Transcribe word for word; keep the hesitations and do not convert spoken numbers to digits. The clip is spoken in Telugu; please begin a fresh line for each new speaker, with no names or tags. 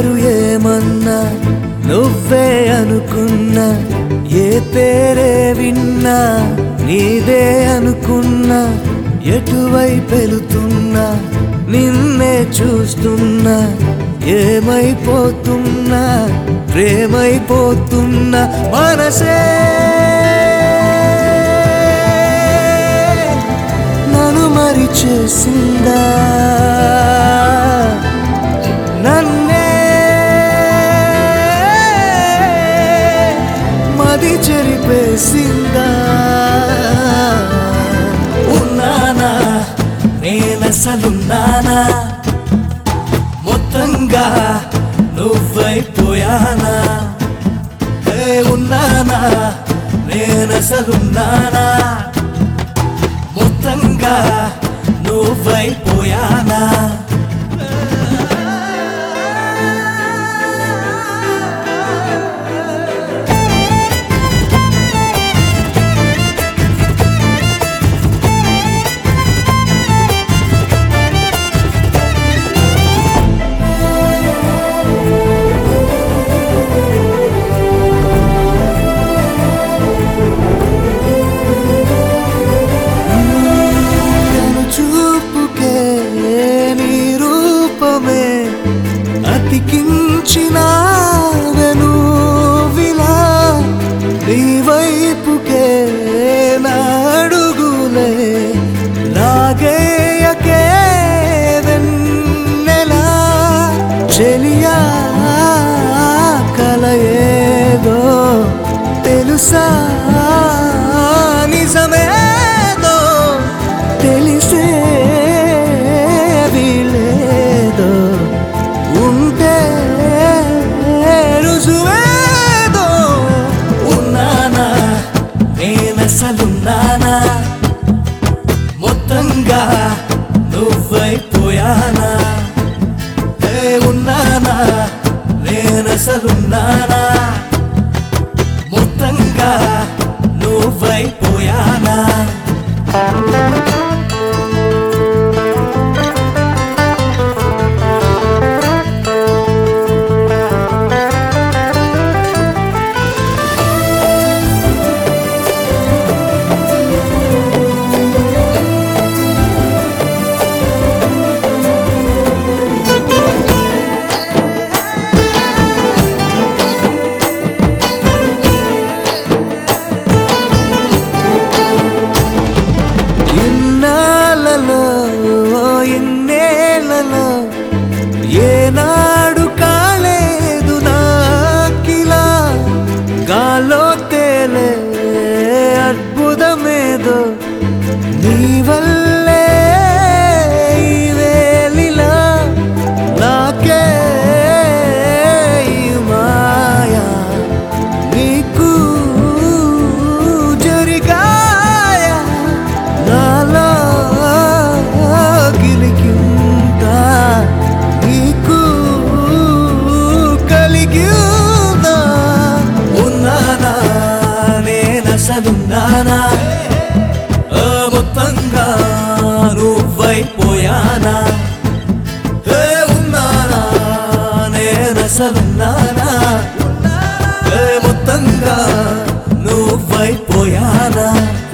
ఎవరు ఏమన్నా నువ్వే అనుకున్నా, ఏ పేరే విన్నా నీదే అనుకున్నా, ఎటువైపెలుతున్నా నిన్నే చూస్తున్నా, ఏమైపోతున్నా ప్రేమైపోతున్నా మనసే నన్ను మరి చేసిందా, నన్నే మది చెరిపేసిందా. ఉన్నానా నేనసలున్నానా, మొత్తంగా నువ్వైపోయానా. హే ఉన్నానా నేనసలున్నానా, మొత్తంగా నువ్వైపోయానా. అతికించినావెను విలా నీ వైపుకే నా అడుగులే, లాగేయకే వెన్నెలా చెలియా. కలయేదో తెలుసా నిజమేదో తెలిసే వీలేదో, ఉంటే రుజువేదో. ఉన్నానా నేనసలున్నానా, మొత్తంగా నువ్వైపోయానా. హే ఉన్నానా నేనసలున్నానా, మొత్తంగా నువ్వైపోయానా. ఎన్నేళ్ళలో ఏనాడు కాలేదు నాకిలా, గాలో తేలే అద్భుతమేదో నీ వల్లే ఈ వేళిలా. నాకే ఈ మాయా నీకు జరిగాయా, నాలో గిలికిందా నీకు కలిగిందా. ఉన్నానా నేనసలున్నానా, మొత్తంగా నువ్వైపోయానా. హే ఉన్నానా నేనసలున్నానా, మొత్తంగా నువ్వైపోయానా.